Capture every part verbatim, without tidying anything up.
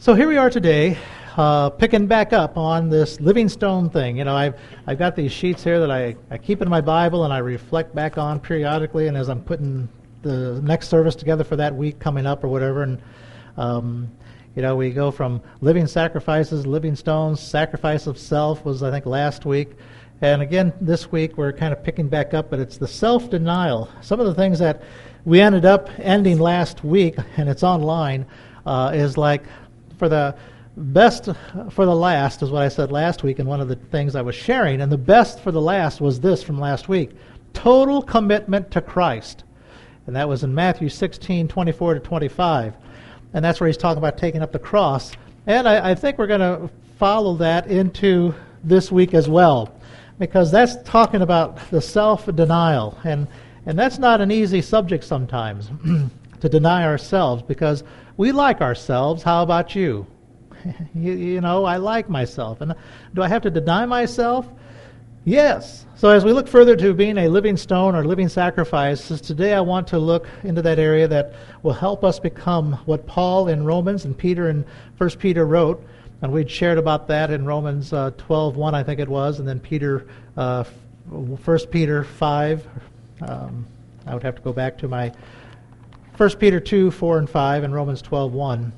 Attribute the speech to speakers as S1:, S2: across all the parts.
S1: So here we are today, uh, picking back up on this Living Stone thing. You know, I've I've got these sheets here that I, I keep in my Bible and I reflect back on periodically, and as I'm putting the next service together for that week coming up or whatever, and um, you know, we go from living sacrifices, living stones, sacrifice of self was I think last week, and again this week we're kind of picking back up, but it's the self-denial. Some of the things that we ended up ending last week, and it's online, uh, is like. For the best for the last is what I said last week, and one of the things I was sharing. And the best for the last was this from last week: total commitment to Christ. And that was in Matthew sixteen, twenty-four to twenty-five. And that's where he's talking about taking up the cross. And I, I think we're going to follow that into this week as well, because that's talking about the self-denial. And, and that's not an easy subject sometimes, to deny ourselves, because we like ourselves. How about you? you? You know, I like myself. And do I have to deny myself? Yes. So as we look further to being a living stone or living sacrifices, today I want to look into that area that will help us become what Paul in Romans and Peter in First Peter wrote. And we'd shared about that in Romans uh, twelve one, I think it was, and then Peter, uh, First Peter five. Um, I would have to go back to my First Peter two, four, and five, and Romans twelve one.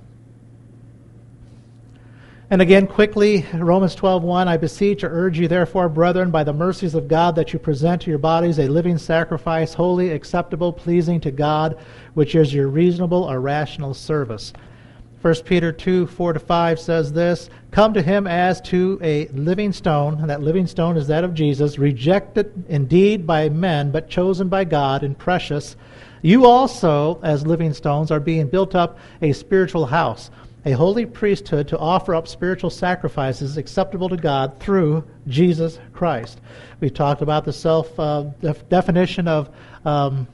S1: And again, quickly, Romans twelve one, I beseech or urge you, therefore, brethren, by the mercies of God, that you present to your bodies a living sacrifice, holy, acceptable, pleasing to God, which is your reasonable or rational service. First Peter two, four to five says this: come to him as to a living stone, and that living stone is that of Jesus, rejected indeed by men, but chosen by God and precious. You also, as living stones, are being built up a spiritual house, a holy priesthood, to offer up spiritual sacrifices acceptable to God through Jesus Christ. We talked about the self uh, def- definition of um,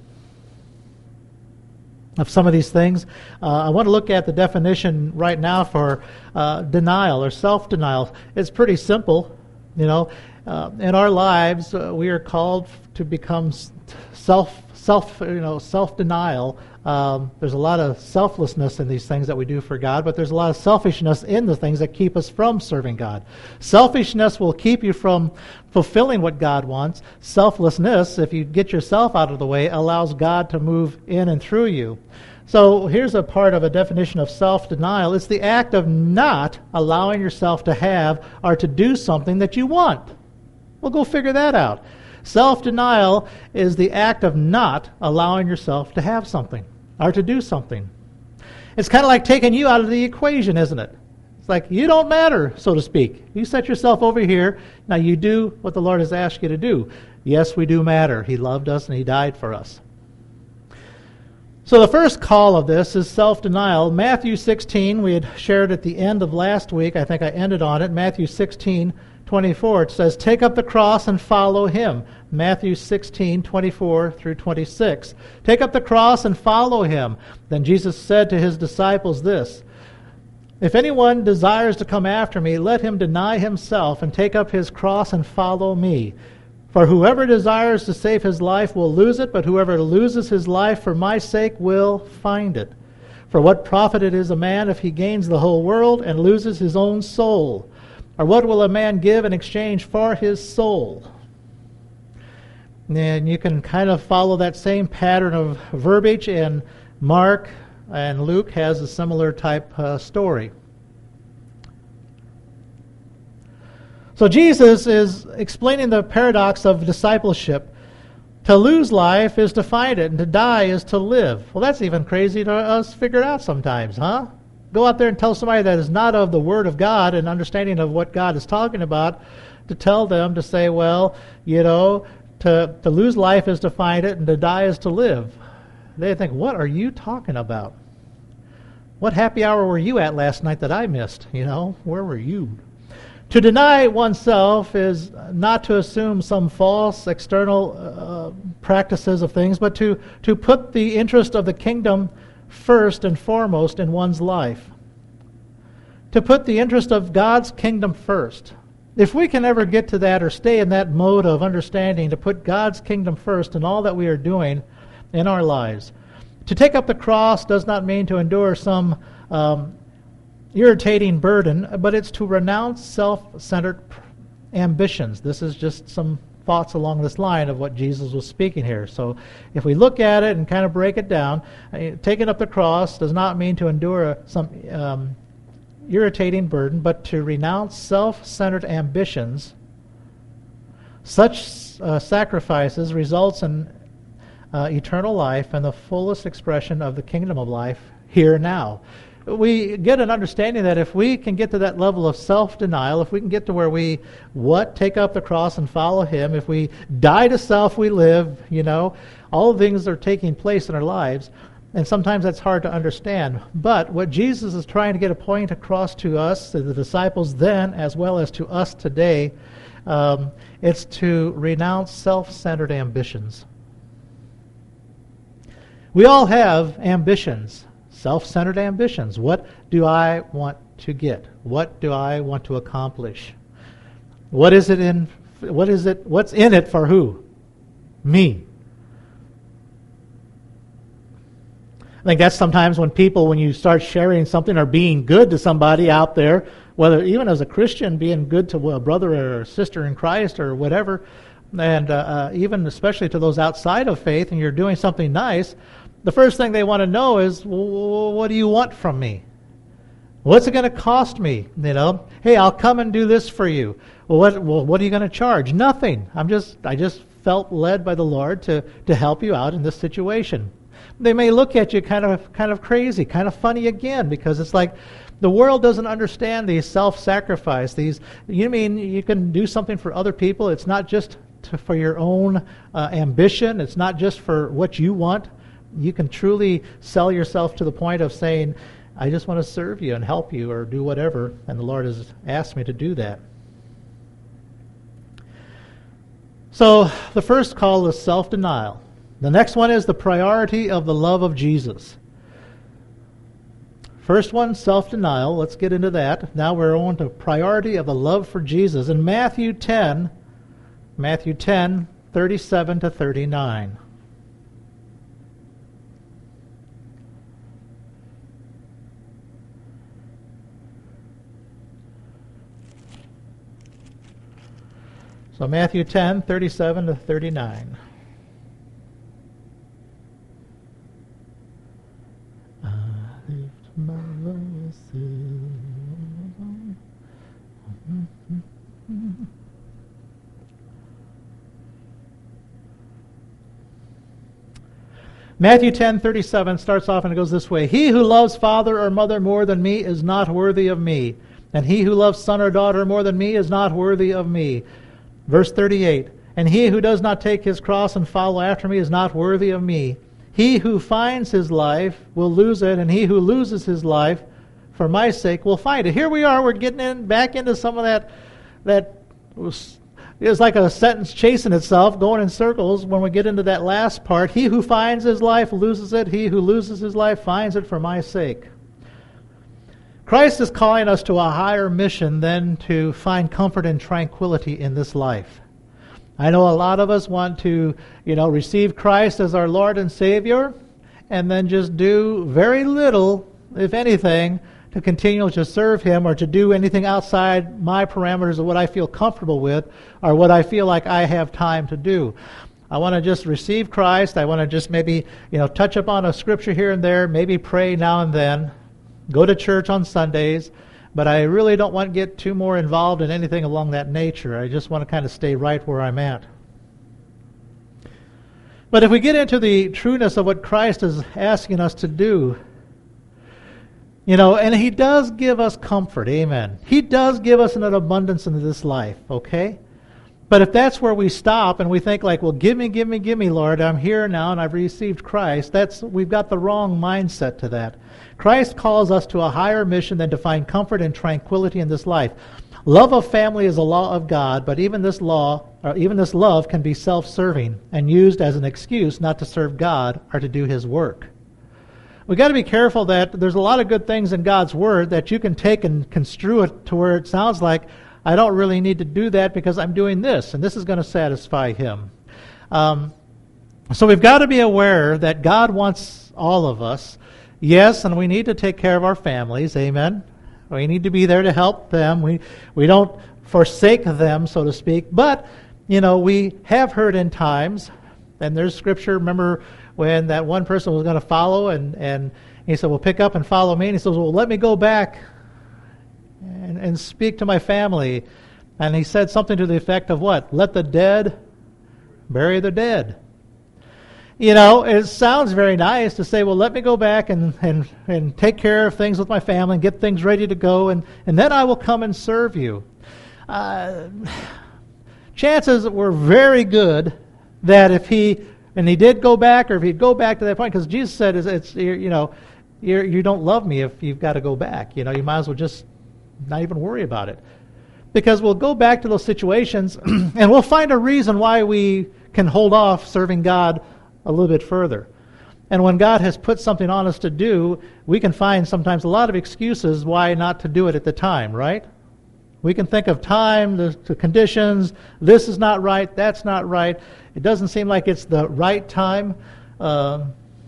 S1: of some of these things. Uh, I want to look at the definition right now for uh, denial or self-denial. It's pretty simple. You know, uh, in our lives, uh, we are called to become self. Self, you know, self-denial. Um, there's a lot of selflessness in these things that we do for God, but there's a lot of selfishness in the things that keep us from serving God. Selfishness will keep you from fulfilling what God wants. Selflessness, if you get yourself out of the way, allows God to move in and through you. So here's a part of a definition of self-denial. It's the act of not allowing yourself to have or to do something that you want. Well, go figure that out. Self-denial is the act of not allowing yourself to have something or to do something. It's kind of like taking you out of the equation, isn't it? It's like you don't matter, so to speak. You set yourself over here. Now you do what the Lord has asked you to do. Yes, we do matter. He loved us and He died for us. So the first call of this is self-denial. Matthew sixteen, we had shared at the end of last week. I think I ended on it. Matthew sixteen, twenty-four, it says, take up the cross and follow Him. Matthew sixteen, twenty-four through twenty-six. Take up the cross and follow Him. Then Jesus said to His disciples this: if anyone desires to come after me, let him deny himself and take up his cross and follow me. For whoever desires to save his life will lose it, but whoever loses his life for my sake will find it. For what profit it is a man if he gains the whole world and loses his own soul? Or what will a man give in exchange for his soul? And you can kind of follow that same pattern of verbiage in Mark, and Luke has a similar type uh, story. So Jesus is explaining the paradox of discipleship. To lose life is to find it, and to die is to live. Well, that's even crazy to us figure out sometimes, huh? Go out there and tell somebody that is not of the Word of God and understanding of what God is talking about, to tell them to say, well, you know, to, to lose life is to find it and to die is to live. They think, what are you talking about? What happy hour were you at last night that I missed? You know, where were you? To deny oneself is not to assume some false external uh, practices of things, but to, to put the interest of the kingdom first and foremost in one's life. To put the interest of God's kingdom first. If we can ever get to that or stay in that mode of understanding to put God's kingdom first in all that we are doing in our lives. To take up the cross does not mean to endure some um, irritating burden, but it's to renounce self-centered ambitions. This is just some thoughts along this line of what Jesus was speaking here. So if we look at it and kind of break it down, uh, taking up the cross does not mean to endure a, some um, irritating burden, but to renounce self-centered ambitions. Such uh, sacrifices results in uh, eternal life and the fullest expression of the kingdom of life here and now. We get an understanding that if we can get to that level of self-denial, if we can get to where we, what, take up the cross and follow Him, if we die to self, we live, you know, all things are taking place in our lives, and sometimes that's hard to understand. But what Jesus is trying to get a point across to us, to the disciples then, as well as to us today, um, it's to renounce self-centered ambitions. We all have ambitions. Self-centered ambitions. What do I want to get? What do I want to accomplish? What is it in? What is it? What's in it for who? Me. I think that's sometimes when people, when you start sharing something or being good to somebody out there, whether even as a Christian, being good to a brother or a sister in Christ or whatever, and uh, uh, even especially to those outside of faith, and you're doing something nice, the first thing they want to know is, well, what do you want from me? What's it going to cost me? You know, hey, I'll come and do this for you. Well, what, well, what are you going to charge? Nothing. I'm just, I just felt led by the Lord to, to help you out in this situation. They may look at you kind of, kind of crazy, kind of funny again, because it's like the world doesn't understand these self-sacrifice. These, you mean you can do something for other people? It's not just to, for your own uh, ambition. It's not just for what you want. You can truly sell yourself to the point of saying, I just want to serve you and help you or do whatever, and the Lord has asked me to do that. So the first call is self-denial. The next one is the priority of the love of Jesus. First one, self-denial. Let's get into that. Now we're on to priority of the love for Jesus. In Matthew ten, Matthew ten, thirty-seven to thirty-nine. So Matthew ten, thirty-seven to thirty-nine. I lift my voice. Matthew ten, thirty-seven starts off and it goes this way. He who loves father or mother more than me is not worthy of me, and he who loves son or daughter more than me is not worthy of me. Verse thirty-eight, and he who does not take his cross and follow after me is not worthy of me. He who finds his life will lose it, and he who loses his life for my sake will find it. Here we are, we're getting in back into some of that, that was, it was like a sentence chasing itself, going in circles when we get into that last part. He who finds his life loses it, he who loses his life finds it for my sake. Christ is calling us to a higher mission than to find comfort and tranquility in this life. I know a lot of us want to, you know, receive Christ as our Lord and Savior and then just do very little, if anything, to continue to serve Him or to do anything outside my parameters of what I feel comfortable with or what I feel like I have time to do. I want to just receive Christ. I want to just maybe, you know, touch upon a scripture here and there, maybe pray now and then. Go to church on Sundays, but I really don't want to get too more involved in anything along that nature. I just want to kind of stay right where I'm at. But if we get into the trueness of what Christ is asking us to do, you know, and He does give us comfort, amen. He does give us an abundance in this life, okay? But if that's where we stop and we think like, well, give me, give me, give me, Lord, I'm here now and I've received Christ, that's we've got the wrong mindset to that. Christ calls us to a higher mission than to find comfort and tranquility in this life. Love of family is a law of God, but even this law, or even this love can be self-serving and used as an excuse not to serve God or to do His work. We've got to be careful that there's a lot of good things in God's Word that you can take and construe it to where it sounds like, I don't really need to do that because I'm doing this, and this is going to satisfy Him. Um, so we've got to be aware that God wants all of us. Yes, and we need to take care of our families, amen. We need to be there to help them. We we don't forsake them, so to speak. But, you know, we have heard in times, and there's scripture, remember when that one person was going to follow, and, and he said, well, pick up and follow me. And he says, well, let me go back and, and speak to my family. And he said something to the effect of what? Let the dead bury the dead. You know, it sounds very nice to say, well, let me go back and, and, and take care of things with my family and get things ready to go, and, and then I will come and serve you. Uh, chances were very good that if he, and he did go back, or if he'd go back to that point, because Jesus said, it's, it's you know, you're, you don't love me if you've got to go back. You know, you might as well just not even worry about it. Because we'll go back to those situations, and we'll find a reason why we can hold off serving God a little bit further. And when God has put something on us to do, we can find sometimes a lot of excuses why not to do it at the time, right? We can think of time, the, the conditions, this is not right, that's not right. It doesn't seem like it's the right time. Uh,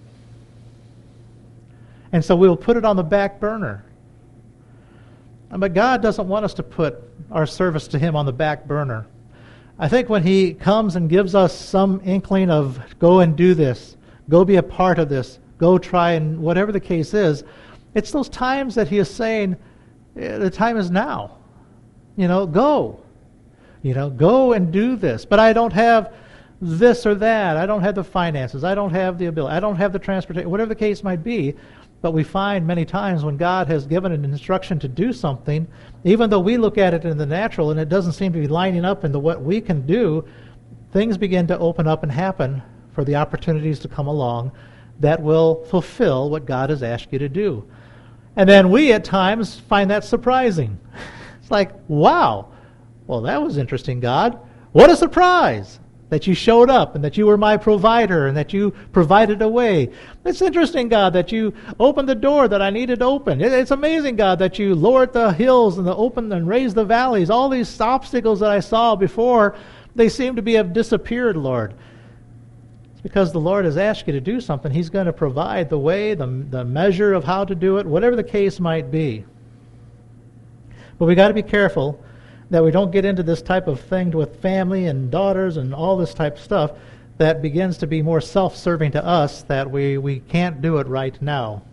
S1: and so we'll put it on the back burner. But God doesn't want us to put our service to Him on the back burner. I think when He comes and gives us some inkling of go and do this, go be a part of this, go try, and whatever the case is, it's those times that He is saying, the time is now. You know, go. You know, go and do this. But I don't have this or that. I don't have the finances. I don't have the ability. I don't have the transportation, whatever the case might be. But we find many times when God has given an instruction to do something, even though we look at it in the natural and it doesn't seem to be lining up into what we can do, things begin to open up and happen for the opportunities to come along that will fulfill what God has asked you to do. And then we at times find that surprising. It's like, wow, well, that was interesting, God. What a surprise that you showed up and that you were my provider and that you provided a way. It's interesting, God, that you opened the door that I needed open. It's amazing, God, that you lowered the hills and the opened and raised the valleys. All these obstacles that I saw before, they seem to be have disappeared, Lord. It's because the Lord has asked you to do something. He's going to provide the way, the, the measure of how to do it, whatever the case might be. But we got to be careful that we don't get into this type of thing with family and daughters and all this type of stuff that begins to be more self-serving to us, that we, we can't do it right now.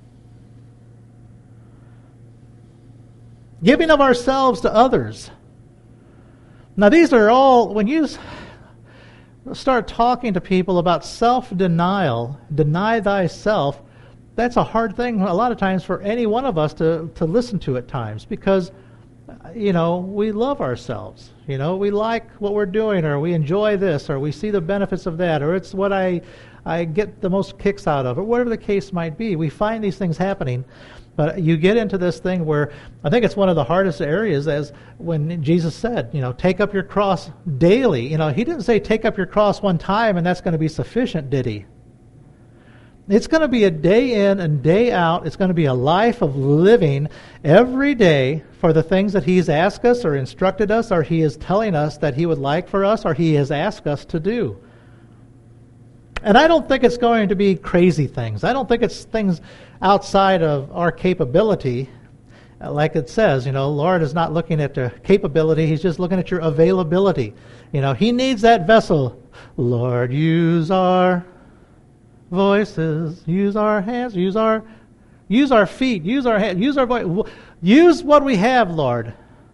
S1: Giving of ourselves to others. Now these are all, when you start talking to people about self-denial, deny thyself, that's a hard thing a lot of times for any one of us to, to listen to at times, because you know, we love ourselves. You know, we like what we're doing, or we enjoy this, or we see the benefits of that, or it's what I I get the most kicks out of, or whatever the case might be. We find these things happening, but you get into this thing where I think it's one of the hardest areas, as when Jesus said, you know, take up your cross daily. You know, He didn't say take up your cross one time and that's going to be sufficient, did He? It's going to be a day in and day out. It's going to be a life of living every day for the things that He's asked us or instructed us, or He is telling us that He would like for us, or He has asked us to do. And I don't think it's going to be crazy things. I don't think it's things outside of our capability. Like it says, you know, Lord is not looking at the capability. He's just looking at your availability. You know, He needs that vessel. Lord, use our voices, use our hands, use our use our feet, use our hands, use our voice, use what we have, Lord.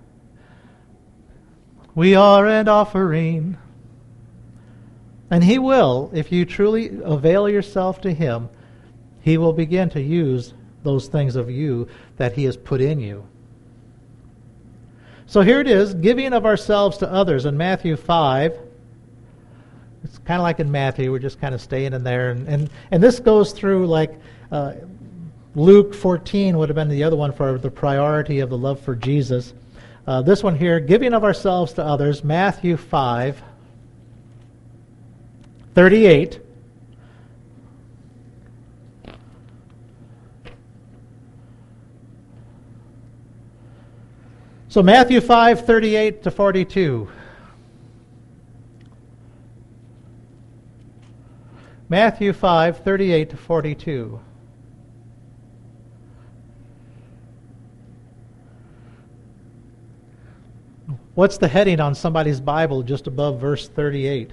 S1: We are an offering. And He will, if you truly avail yourself to Him, He will begin to use those things of you that He has put in you. So here it is, giving of ourselves to others in Matthew five. It's kind of like in Matthew, we're just kind of staying in there. And, and, and this goes through like uh, Luke fourteen would have been the other one for the priority of the love for Jesus. Uh, this one here, giving of ourselves to others, Matthew five, thirty-eight. So Matthew five, thirty-eight to forty-two. Matthew five, thirty-eight to forty-two. What's the heading on somebody's Bible just above verse thirty-eight?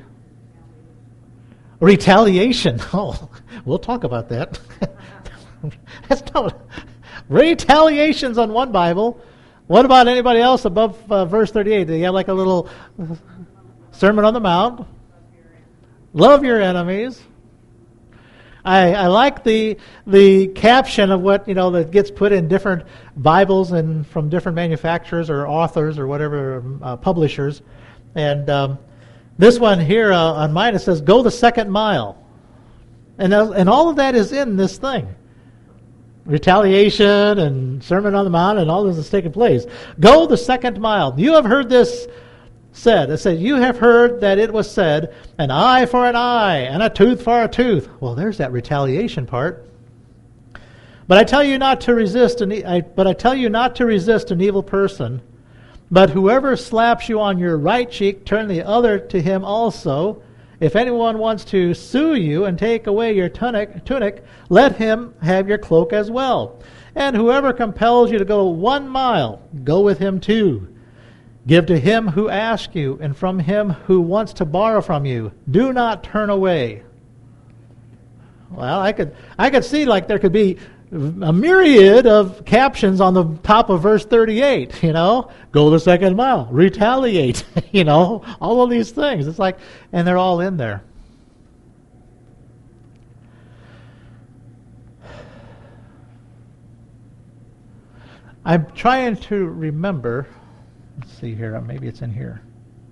S1: Retaliation. Oh, we'll talk about that. That's not retaliations on one Bible. What about anybody else above uh, verse thirty-eight? Do you have like a little Sermon on the Mount? Love your enemies. I, I like the the caption of what, you know, that gets put in different Bibles and from different manufacturers or authors or whatever, uh, publishers. And um, this one here uh, on mine, it says, "Go the second mile." And, uh, and all of that is in this thing. Retaliation and Sermon on the Mount and all this is taking place. Go the second mile. You have heard this said. It said, you have heard that it was said, an eye for an eye and a tooth for a tooth. Well, there's that retaliation part. But I tell you not to resist an e- I, but I tell you not to resist an evil person. But whoever slaps you on your right cheek, turn the other to him also. If anyone wants to sue you and take away your tunic, tunic, let him have your cloak as well. And whoever compels you to go one mile, go with him too. Give to him who asks you, and from him who wants to borrow from you. Do not turn away. Well, I could I could see like there could be a myriad of captions on the top of verse thirty-eight, you know. Go the second mile. Retaliate, you know. All of these things. It's like, and they're all in there. I'm trying to remember. Let's see here. Maybe it's in here.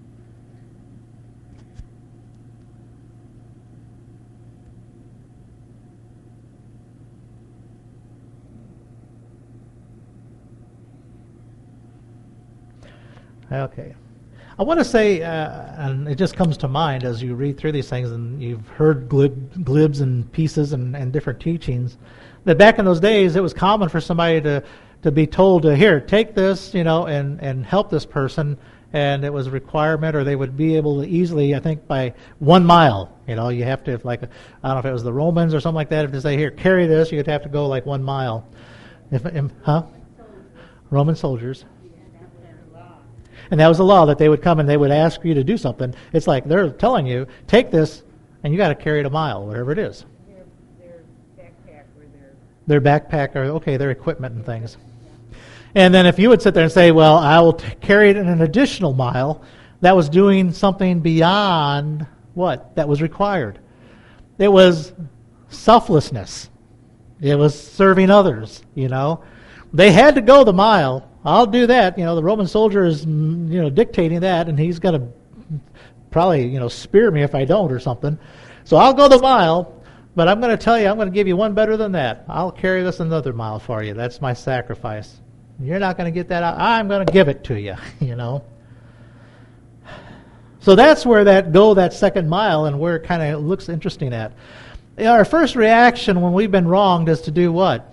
S1: Okay. I want to say, uh, and it just comes to mind as you read through these things, and you've heard glib, glibs and pieces and, and different teachings, that back in those days it was common for somebody to to be told to, here, take this, you know, and, and help this person, and it was a requirement, or they would be able to easily, I think, by one mile, you know, you have to, if like, I don't know if it was the Romans or something like that, if they say, here, carry this, you'd have to go like one mile. If, if, huh? Roman soldiers. And that was the law, that they would come and they would ask you to do something. It's like they're telling you, take this, and you got to carry it a mile, whatever it is.
S2: Their, their backpack or their...
S1: Their backpack, or, okay, their equipment and things. And then if you would sit there and say, well, I will t- carry it in an additional mile, that was doing something beyond what? That was required. It was selflessness. It was serving others, you know. They had to go the mile. I'll do that. You know, the Roman soldier is, you know, dictating that, and he's going to probably, you know, spear me if I don't or something. So I'll go the mile, but I'm going to tell you, I'm going to give you one better than that. I'll carry this another mile for you. That's my sacrifice. You're not going to get that out. I'm going to give it to you, you know. So that's where that go that second mile and where it kind of looks interesting at. Our first reaction when we've been wronged is to do what?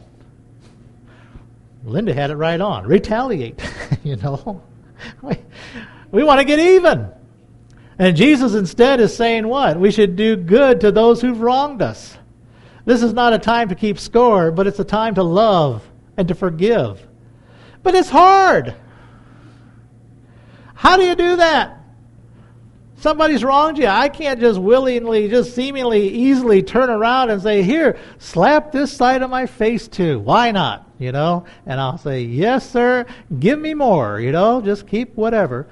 S1: Linda had it right on. Retaliate, you know. We, we want to get even. And Jesus instead is saying what? We should do good to those who've wronged us. This is not a time to keep score, but it's a time to love and to forgive. But it's hard. How do you do that? Somebody's wronged you. I can't just willingly, just seemingly easily turn around and say, here, slap this side of my face too. Why not? You know? And I'll say, yes, sir, give me more. You know, just keep whatever.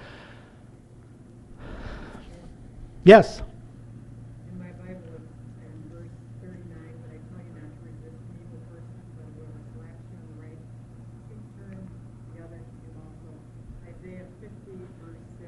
S1: Yes?
S2: In my Bible, in verse thirty-nine, but I tell you not to resist an evil person, but whoever slaps you on the right cheek, turn the other to him also. Isaiah fifty, verse six.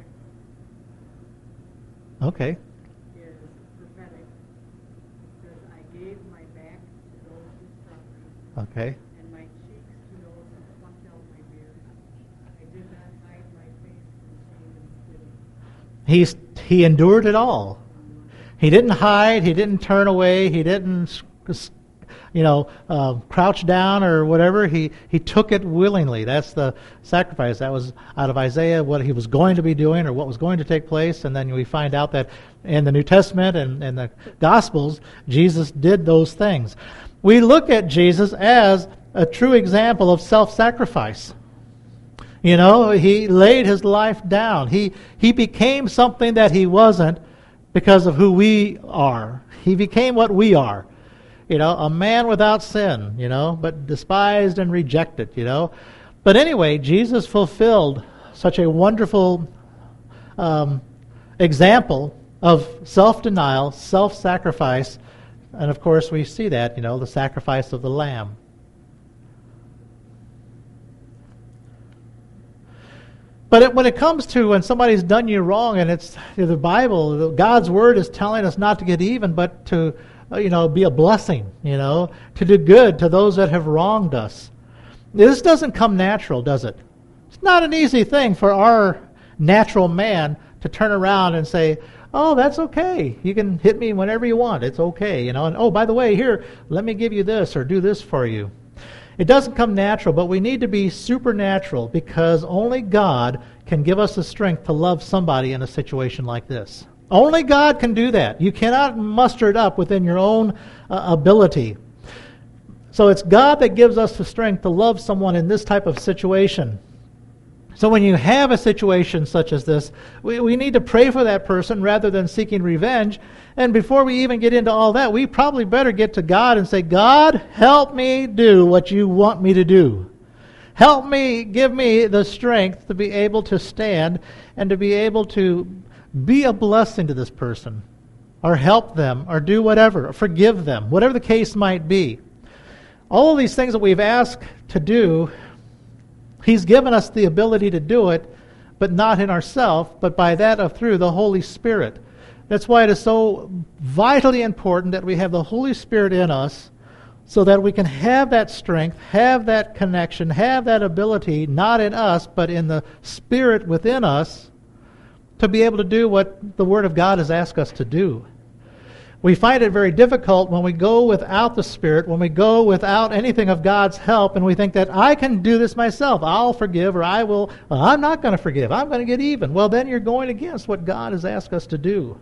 S1: Okay.
S2: Is prophetic. It says, I gave my back to those who struck me,
S1: Okay.
S2: and my cheeks to those who plucked out my beard. I did not hide my face from shame and spitting.
S1: He's, he endured it all. He didn't hide. He didn't turn away. He didn't, you know, uh, crouch down or whatever. He he took it willingly. That's the sacrifice. That was out of Isaiah, what he was going to be doing or what was going to take place. And then we find out that in the New Testament and, and the Gospels, Jesus did those things. We look at Jesus as a true example of self-sacrifice. You know, he laid his life down. He he became something that he wasn't because of who we are. He became what we are. You know, a man without sin, you know, but despised and rejected, you know. But anyway, Jesus fulfilled such a wonderful um, example of self-denial, self-sacrifice, and of course we see that, you know, the sacrifice of the Lamb. But it, when it comes to when somebody's done you wrong, and it's you know, the Bible, God's Word is telling us not to get even, but to uh, you know be a blessing, you know, to do good to those that have wronged us. This doesn't come natural, does it? It's not an easy thing for our natural man to turn around and say, "Oh, that's okay. You can hit me whenever you want. It's okay, you know." And oh, by the way, here, let me give you this or do this for you. It doesn't come natural, but we need to be supernatural because only God can give us the strength to love somebody in a situation like this. Only God can do that. You cannot muster it up within your own uh, ability. So it's God that gives us the strength to love someone in this type of situation. So when you have a situation such as this, we, we need to pray for that person rather than seeking revenge. And before we even get into all that, we probably better get to God and say, God, help me do what you want me to do. Help me, give me the strength to be able to stand and to be able to be a blessing to this person, or help them, or do whatever, or forgive them, whatever the case might be. All of these things that we've asked to do, He's given us the ability to do it, but not in ourselves, but by that of through the Holy Spirit. That's why it is so vitally important that we have the Holy Spirit in us so that we can have that strength, have that connection, have that ability, not in us, but in the Spirit within us, to be able to do what the Word of God has asked us to do. We find it very difficult when we go without the Spirit, when we go without anything of God's help, and we think that I can do this myself. I'll forgive, or I will, well, I'm not going to forgive. I'm going to get even. Well, then you're going against what God has asked us to do.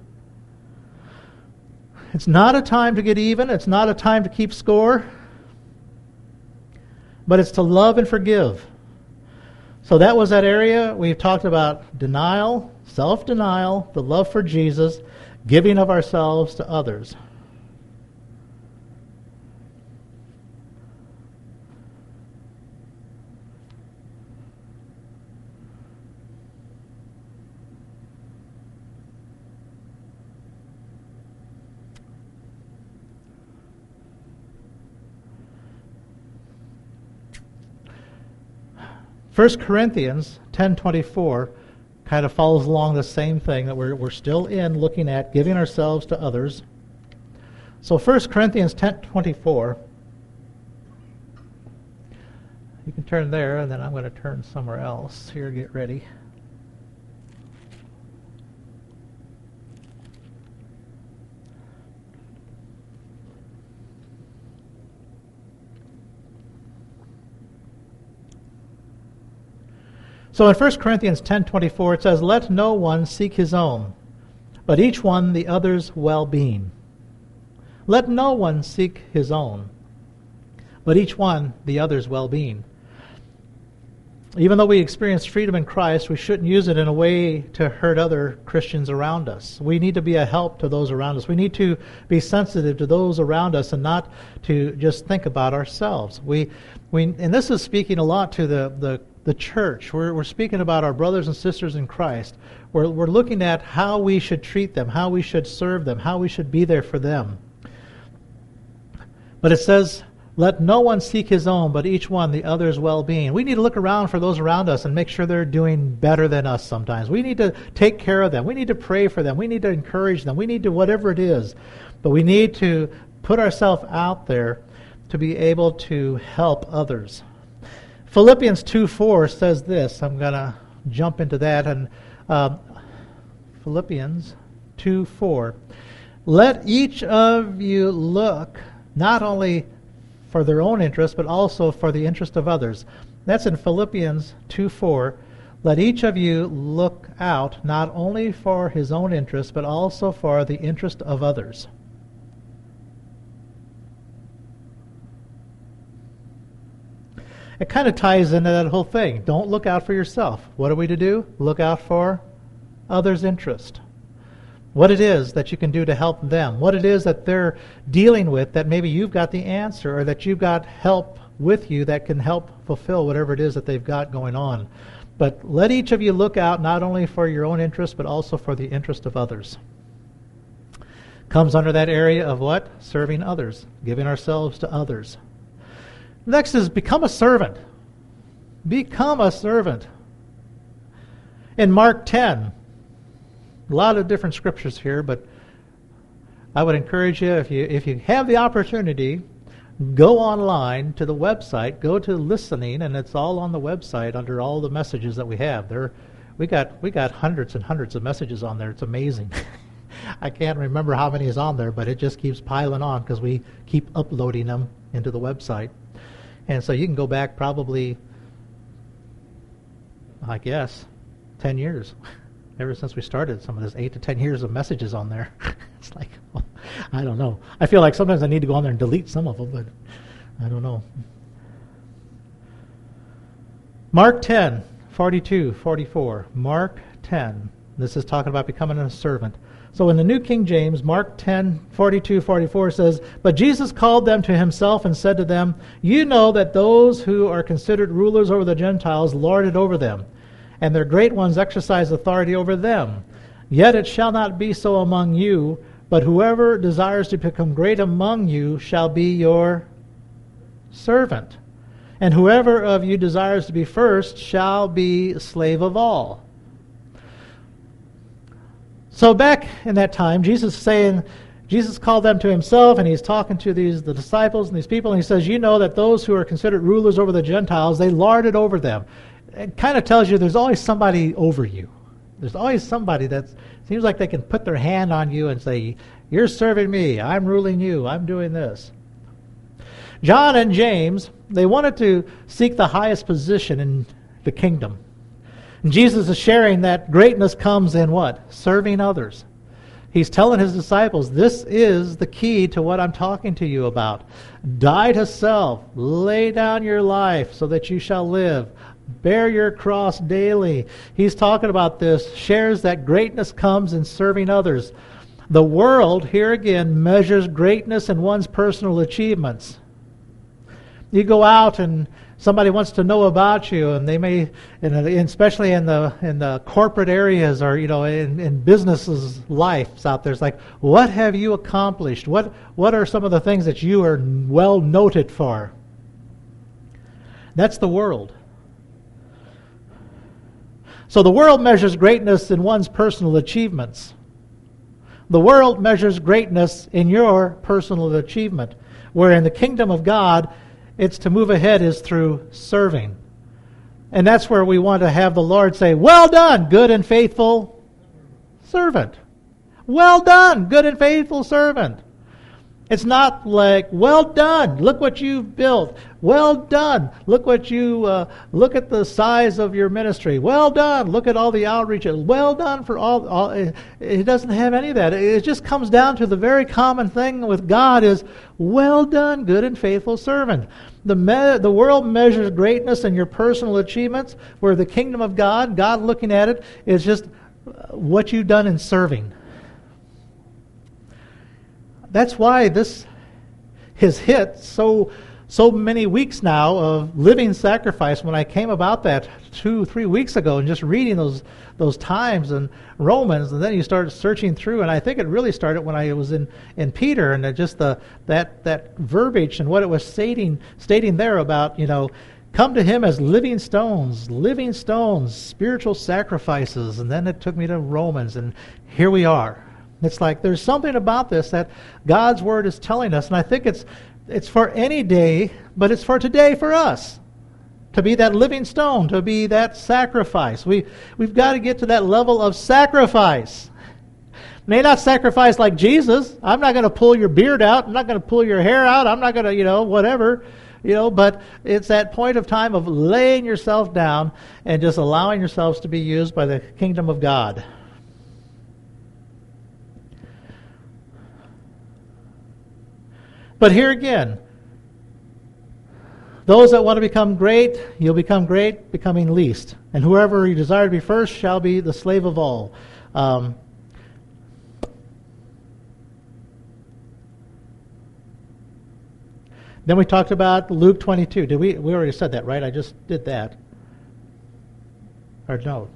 S1: It's not a time to get even. It's not a time to keep score. But it's to love and forgive. So that was that area. We've talked about denial, self-denial, the love for Jesus, giving of ourselves to others. First Corinthians ten twenty-four kind of follows along the same thing that we're, we're still in, looking at giving ourselves to others. So First Corinthians ten twenty-four, you can turn there, and then I'm going to turn somewhere else. Here, get ready. So in First Corinthians ten twenty-four it says, "Let no one seek his own, but each one the other's well-being." Let no one seek his own, but each one the other's well-being. Even though we experience freedom in Christ, we shouldn't use it in a way to hurt other Christians around us. We need to be a help to those around us. We need to be sensitive to those around us and not to just think about ourselves. We, we, and this is speaking a lot to the, the The church. We're, we're speaking about our brothers and sisters in Christ. We're, we're looking at how we should treat them, how we should serve them, how we should be there for them. But it says, let no one seek his own, but each one the other's well-being. We need to look around for those around us and make sure they're doing better than us sometimes. We need to take care of them. We need to pray for them. We need to encourage them. We need to whatever it is. But we need to put ourselves out there to be able to help others. Philippians two four says this. I'm going to jump into that. And uh, Philippians two four. Let each of you look not only for their own interest, but also for the interest of others. That's in Philippians two four. Let each of you look out not only for his own interest, but also for the interest of others. it kind of ties into that whole thing. Don't look out for yourself. What are we to do? Look out for others' interest. What it is that you can do to help them. What it is that they're dealing with that maybe you've got the answer, or that you've got help with you that can help fulfill whatever it is that they've got going on. But let each of you look out not only for your own interest, but also for the interest of others. Comes under that area of what? Serving others, giving ourselves to others. Next is become a servant. Become a servant. In Mark ten, a lot of different scriptures here, but I would encourage you, if you if you have the opportunity, go online to the website, go to listening, and it's all on the website under all the messages that we have. There, we got we got hundreds and hundreds of messages on there. It's amazing. I can't remember how many is on there, but it just keeps piling on because we keep uploading them into the website. And so you can go back probably, I guess, ten years. Ever since we started, some of this eight to ten years of messages on there. It's like, well, I don't know. I feel like sometimes I need to go on there and delete some of them, but I don't know. Mark ten, forty-two, forty-four. Mark ten. This is talking about becoming a servant. So in the New King James, Mark ten, forty-two, forty-four says, "But Jesus called them to himself and said to them, 'You know that those who are considered rulers over the Gentiles lord it over them, and their great ones exercise authority over them. Yet it shall not be so among you, but whoever desires to become great among you shall be your servant. And whoever of you desires to be first shall be slave of all.'" So back in that time, Jesus is saying, Jesus called them to himself, and he's talking to these the disciples and these people, and he says, "You know that those who are considered rulers over the Gentiles, they lord it over them." It kind of tells you there's always somebody over you. There's always somebody that seems like they can put their hand on you and say, "You're serving me, I'm ruling you, I'm doing this." John and James, they wanted to seek the highest position in the kingdom. And Jesus is sharing that greatness comes in what? Serving others. He's telling his disciples, this is the key to what I'm talking to you about. Die to self, lay down your life so that you shall live. Bear your cross daily. He's talking about this, shares that greatness comes in serving others. The world, here again, measures greatness in one's personal achievements. You go out and somebody wants to know about you, and they may, especially in the in the corporate areas or you know in, in businesses' lives out there, it's like, what have you accomplished? What what are some of the things that you are well noted for? That's the world. So the world measures greatness in one's personal achievements. The world measures greatness in your personal achievement, where in the kingdom of God, it's to move ahead is through serving. And that's where we want to have the Lord say, "Well done, good and faithful servant." Well done, good and faithful servant. It's not like, "Well done, look what you've built. Well done, look what you, uh, look at the size of your ministry. Well done, look at all the outreach. Well done for all." all it, it doesn't have any of that. It just comes down to the very common thing with God is, "Well done, good and faithful servant." The, me- the world measures greatness in your personal achievements, where the kingdom of God, God looking at it, is just what you've done in serving. That's why this has hit so so many weeks now of living sacrifice. When I came about that two, three weeks ago and just reading those those times in Romans, and then you start searching through, and I think it really started when I was in, in Peter, and just the that that verbiage and what it was stating stating there about, you know, come to him as living stones, living stones, spiritual sacrifices, and then it took me to Romans, and here we are. It's like there's something about this that God's Word is telling us, and I think it's it's for any day, but it's for today for us. To be that living stone, to be that sacrifice. We, we've got to get to that level of sacrifice. May not sacrifice like Jesus. I'm not going to pull your beard out. I'm not going to pull your hair out. I'm not going to, you know, whatever. You know, but it's that point of time of laying yourself down and just allowing yourselves to be used by the kingdom of God. But here again, Those that want to become great, you'll become great, becoming least. And whoever you desire to be first shall be the slave of all. Um, then we talked about Luke twenty-two. Did we? We already said that, right? I just did that. Or no.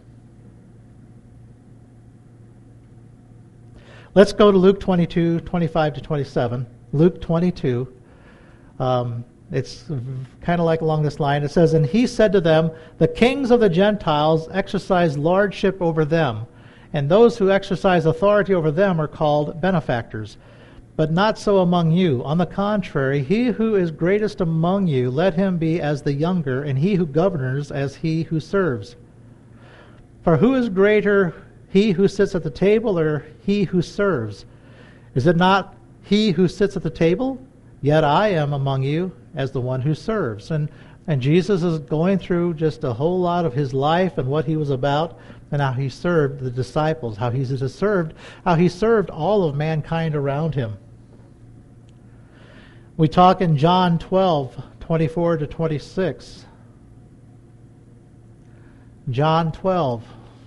S1: Let's go to Luke twenty-two, twenty-five to twenty-seven. Luke twenty-two. Um, it's kind of like along this line. It says, "And he said to them, the kings of the Gentiles exercise lordship over them, and those who exercise authority over them are called benefactors. But not so among you. On the contrary, he who is greatest among you, let him be as the younger, and he who governs as he who serves. For who is greater, he who sits at the table or he who serves? Is it not he who sits at the table? Yet I am among you as the one who serves." And and Jesus is going through just a whole lot of his life and what he was about and how he served the disciples, how he served, how he served all of mankind around him. We talk in John twelve, twenty-four to twenty-six. John twelve.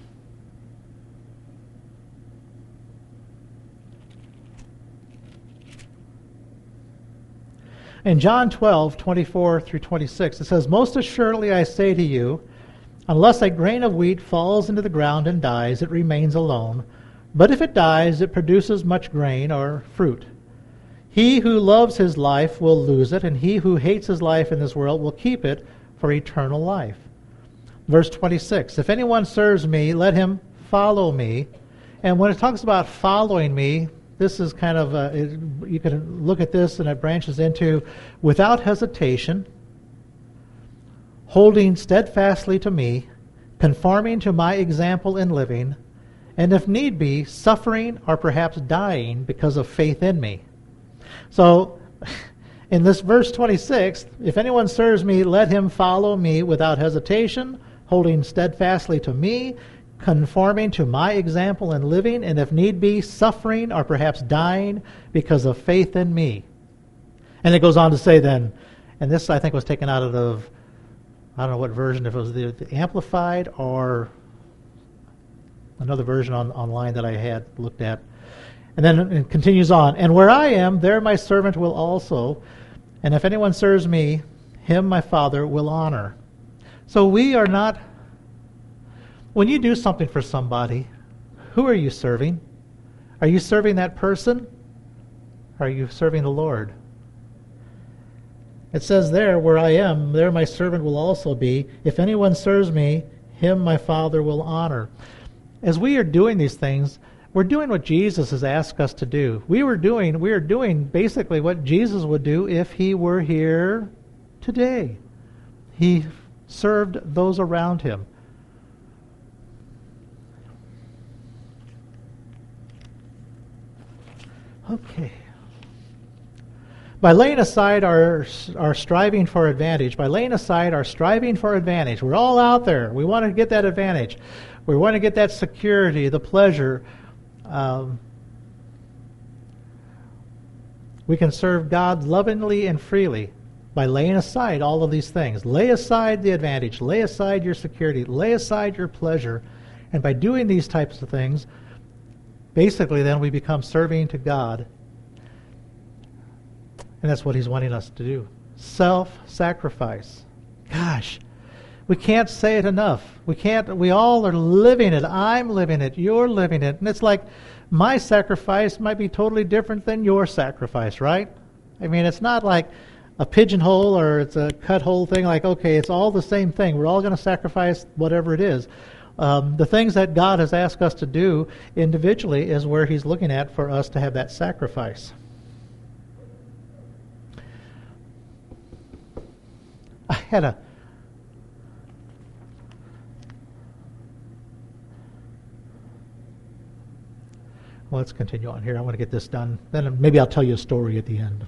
S1: In John twelve, twenty-four through twenty-six, it says, "Most assuredly I say to you, unless a grain of wheat falls into the ground and dies, it remains alone. But if it dies, it produces much grain or fruit. He who loves his life will lose it, and he who hates his life in this world will keep it for eternal life." Verse twenty-six, "If anyone serves me, let him follow me." And when it talks about following me, this is kind of, a, it, you can look at this and it branches into without hesitation, holding steadfastly to me, conforming to my example in living, and if need be, suffering or perhaps dying because of faith in me. So, in this verse twenty-six, "If anyone serves me, let him follow me without hesitation, holding steadfastly to me, conforming to my example in living, and if need be, suffering or perhaps dying because of faith in me." And it goes on to say then, and this I think was taken out of the, I don't know what version, if it was the, the Amplified or another version on, online that I had looked at. And then it continues on, "And where I am, there my servant will also, and if anyone serves me, him my Father will honor." So we are not, when you do something for somebody, who are you serving? Are you serving that person? Or are you serving the Lord? It says there, "Where I am, there my servant will also be. If anyone serves me, him my Father will honor." As we are doing these things, we're doing what Jesus has asked us to do. We were doing, we are doing basically what Jesus would do if he were here today. He served those around him. Okay. By laying aside our our striving for advantage, by laying aside our striving for advantage, we're all out there. We want to get that advantage. We want to get that security, the pleasure. Um, we can serve God lovingly and freely by laying aside all of these things. Lay aside the advantage. Lay aside your security. Lay aside your pleasure. And by doing these types of things, basically then we become serving to God. And that's what he's wanting us to do. Self-sacrifice. Gosh, we can't say it enough. We can't, we all are living it. I'm living it. You're living it. And it's like my sacrifice might be totally different than your sacrifice, right? I mean, it's not like a pigeonhole or it's a cut hole thing like, okay, it's all the same thing. We're all going to sacrifice whatever it is. Um, the things that God has asked us to do individually is where he's looking at for us to have that sacrifice. I had a well, let's continue on here. I want to get this done. Then maybe I'll tell you a story at the end.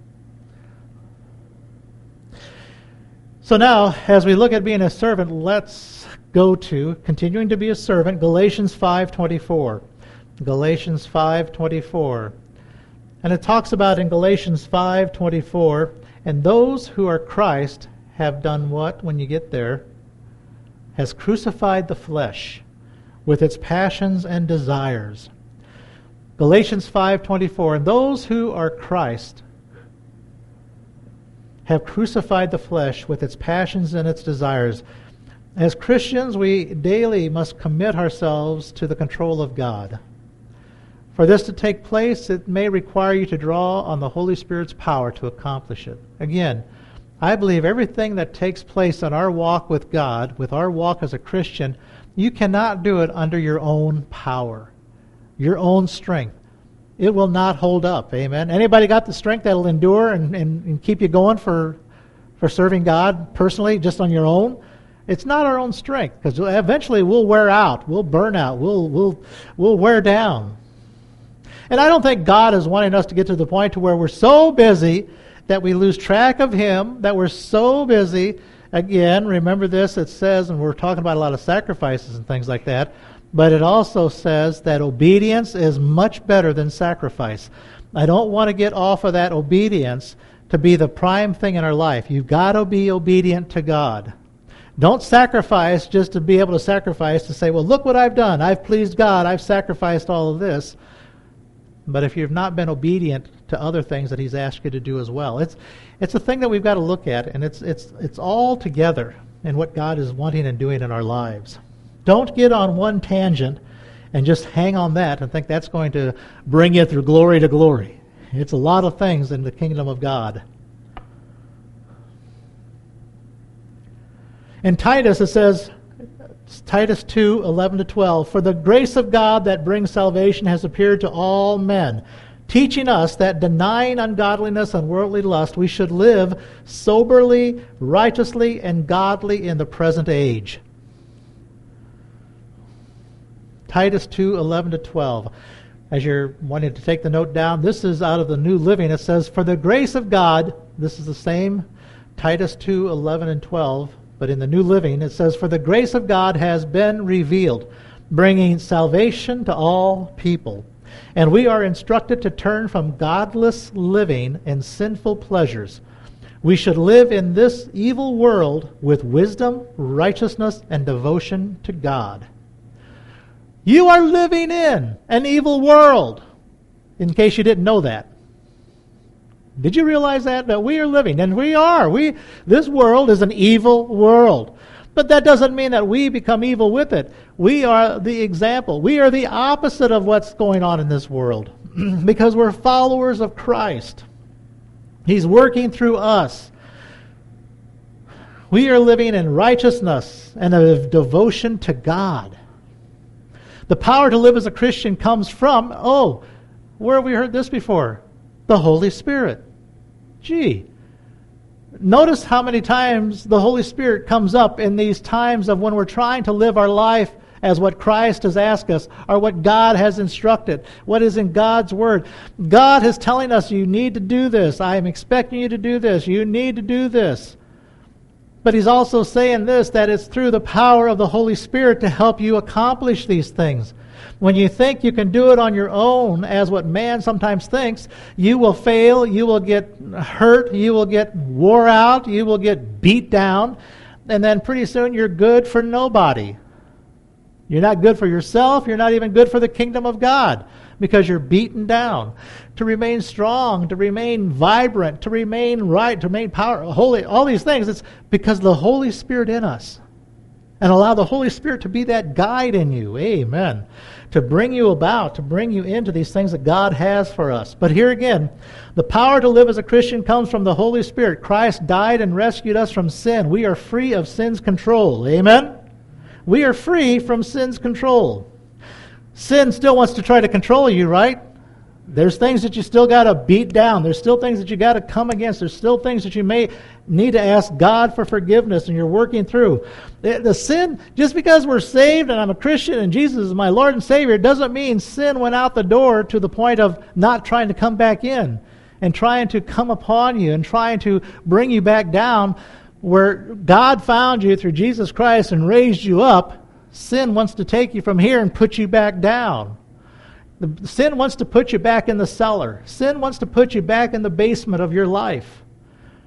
S1: So now, as we look at being a servant, let's go to continuing to be a servant. Galatians five twenty-four. Galatians five twenty-four, and it talks about in Galatians five twenty-four, and those who are Christ have done what when you get there? Has crucified the flesh with its passions and desires. Galatians five twenty-four, and those who are Christ have crucified the flesh with its passions and its desires. As Christians, we daily must commit ourselves to the control of God. For this to take place, it may require you to draw on the Holy Spirit's power to accomplish it. Again, I believe everything that takes place in our walk with God, with our walk as a Christian, you cannot do it under your own power, your own strength. It will not hold up. Amen. Anybody got the strength that will endure and, and, and keep you going for, for serving God personally, just on your own? It's not our own strength, because eventually we'll wear out, we'll burn out, we'll we'll we'll wear down. And I don't think God is wanting us to get to the point to where we're so busy that we lose track of Him, that we're so busy. Again, remember this, it says, and we're talking about a lot of sacrifices and things like that, but it also says that obedience is much better than sacrifice. I don't want to get off of that obedience to be the prime thing in our life. You've got to be obedient to God. Don't sacrifice just to be able to sacrifice, to say, well, look what I've done. I've pleased God. I've sacrificed all of this. But if you've not been obedient to other things that He's asked you to do as well, it's it's a thing that we've got to look at, and it's it's it's all together in what God is wanting and doing in our lives. Don't get on one tangent and just hang on that and think that's going to bring you through glory to glory. It's a lot of things in the kingdom of God. In Titus, it says, Titus two, eleven to twelve, for the grace of God that brings salvation has appeared to all men, teaching us that denying ungodliness and worldly lust, we should live soberly, righteously, and godly in the present age. Titus two, eleven to twelve. As you're wanting to take the note down, this is out of the New Living. It says, for the grace of God, this is the same Titus two, eleven and twelve, but in the New Living, it says, for the grace of God has been revealed, bringing salvation to all people. And we are instructed to turn from godless living and sinful pleasures. We should live in this evil world with wisdom, righteousness, and devotion to God. You are living in an evil world, in case you didn't know that. Did you realize that? That we are living, and we are. We this world is an evil world. But that doesn't mean that we become evil with it. We are the example. We are the opposite of what's going on in this world because we're followers of Christ. He's working through us. We are living in righteousness and a devotion to God. The power to live as a Christian comes from, oh, where have we heard this before? The Holy Spirit. Gee, notice how many times the Holy Spirit comes up in these times of when we're trying to live our life as what Christ has asked us, or what God has instructed, what is in God's Word. God is telling us, you need to do this. I am expecting you to do this. You need to do this. But He's also saying this, that it's through the power of the Holy Spirit to help you accomplish these things. When you think you can do it on your own, as what man sometimes thinks, you will fail, you will get hurt, you will get wore out, you will get beat down, and then pretty soon you're good for nobody. You're not good for yourself, you're not even good for the kingdom of God, because you're beaten down. To remain strong, to remain vibrant, to remain right, to remain powerful, holy, all these things, it's because of the Holy Spirit in us. And allow the Holy Spirit to be that guide in you. Amen. To bring you about, to bring you into these things that God has for us. But here again, the power to live as a Christian comes from the Holy Spirit. Christ died and rescued us from sin. We are free of sin's control. Amen? We are free from sin's control. Sin still wants to try to control you, right? There's things that you still got to beat down. There's still things that you got to come against. There's still things that you may need to ask God for forgiveness, and you're working through. The, the sin, just because we're saved and I'm a Christian and Jesus is my Lord and Savior, doesn't mean sin went out the door to the point of not trying to come back in and trying to come upon you and trying to bring you back down where God found you through Jesus Christ and raised you up. Sin wants to take you from here and put you back down. The sin wants to put you back in the cellar. Sin wants to put you back in the basement of your life.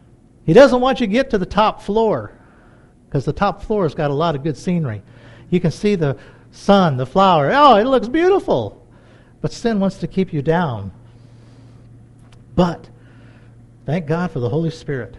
S1: He doesn't want you to get to the top floor, because the top floor has got a lot of good scenery. You can see the sun, the flower. Oh, it looks beautiful. But sin wants to keep you down. But thank God for the Holy Spirit.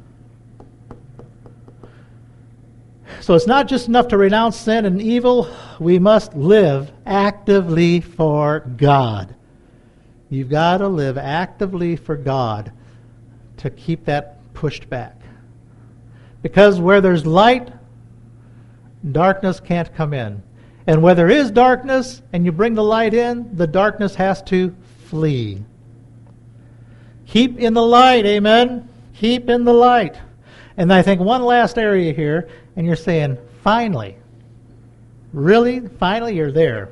S1: So it's not just enough to renounce sin and evil. We must live actively for God. You've got to live actively for God to keep that pushed back. Because where there's light, darkness can't come in. And where there is darkness and you bring the light in, the darkness has to flee. Keep in the light, amen? Keep in the light. And I think one last area here, and you're saying, finally. Really? Finally, you're there.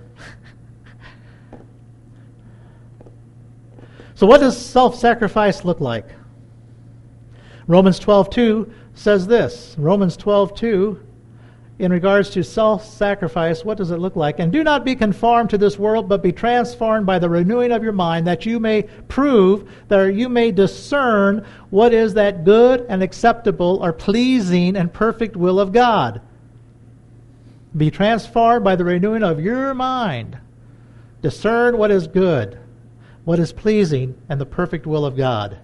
S1: So what does self-sacrifice look like? Romans twelve two says this. Romans twelve two, in regards to self-sacrifice, what does it look like? And do not be conformed to this world, but be transformed by the renewing of your mind, that you may prove, that you may discern what is that good and acceptable or pleasing and perfect will of God. Be transformed by the renewing of your mind. Discern what is good, what is pleasing, and the perfect will of God.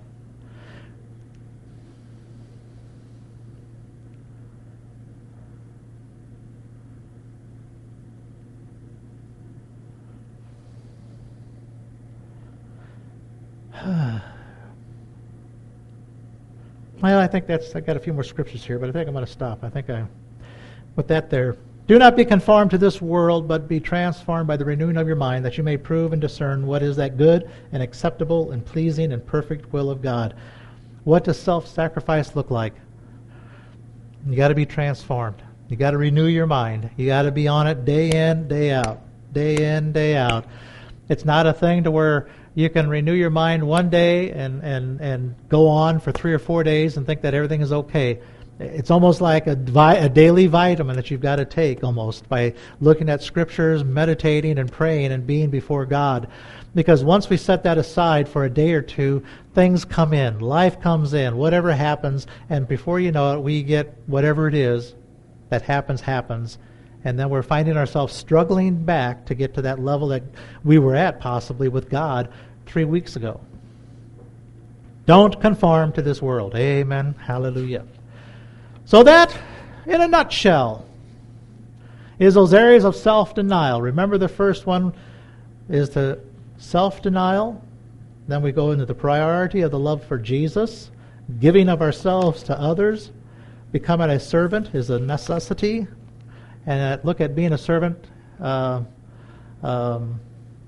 S1: Well, I think that's, I got a few more scriptures here, but I think I'm going to stop. I think I, with that there. Do not be conformed to this world, but be transformed by the renewing of your mind, that you may prove and discern what is that good and acceptable and pleasing and perfect will of God. What does self-sacrifice look like? You got to be transformed. You got to renew your mind. You got to be on it day in, day out. Day in, day out. It's not a thing to where you can renew your mind one day and, and, and go on for three or four days and think that everything is okay. It's almost like a, vi- a daily vitamin that you've got to take almost by looking at scriptures, meditating and praying and being before God. Because once we set that aside for a day or two, things come in, life comes in, whatever happens, and before you know it, we get whatever it is that happens, happens. And then we're finding ourselves struggling back to get to that level that we were at possibly with God three weeks ago. Don't conform to this world. Amen. Hallelujah. So that, in a nutshell, is those areas of self-denial. Remember, the first one is the self-denial. Then we go into the priority of the love for Jesus, giving of ourselves to others. Becoming a servant is a necessity. And uh, look at being a servant. Uh, um,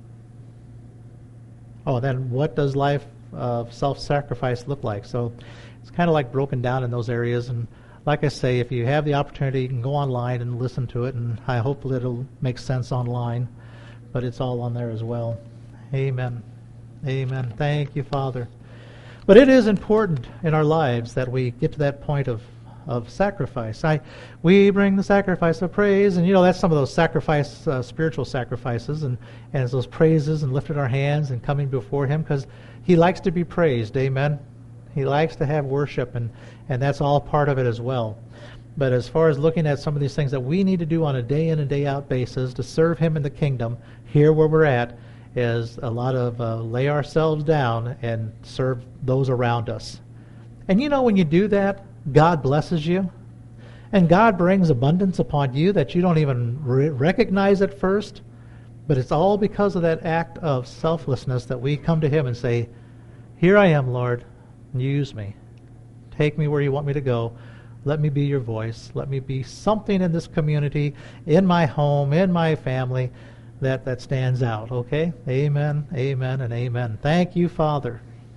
S1: oh, then what does life of self-sacrifice look like? So it's kind of like broken down in those areas. And like I say, if you have the opportunity, you can go online and listen to it. And I hope that it'll make sense online. But it's all on there as well. Amen. Amen. Thank you, Father. But it is important in our lives that we get to that point of of sacrifice. I, we bring the sacrifice of praise, and you know that's some of those sacrifice, uh, spiritual sacrifices, and, and it's those praises and lifting our hands and coming before Him, because He likes to be praised. Amen. He likes to have worship, and, and that's all part of it as well. But as far as looking at some of these things that we need to do on a day in and day out basis to serve Him in the kingdom, here where we're at is a lot of uh, lay ourselves down and serve those around us. And you know when you do that, God blesses you, and God brings abundance upon you that you don't even re- recognize at first, but it's all because of that act of selflessness that we come to Him and say, here I am, Lord, use me. Take me where you want me to go. Let me be your voice. Let me be something in this community, in my home, in my family, that, that stands out, okay? Amen, amen, and amen. Thank you, Father.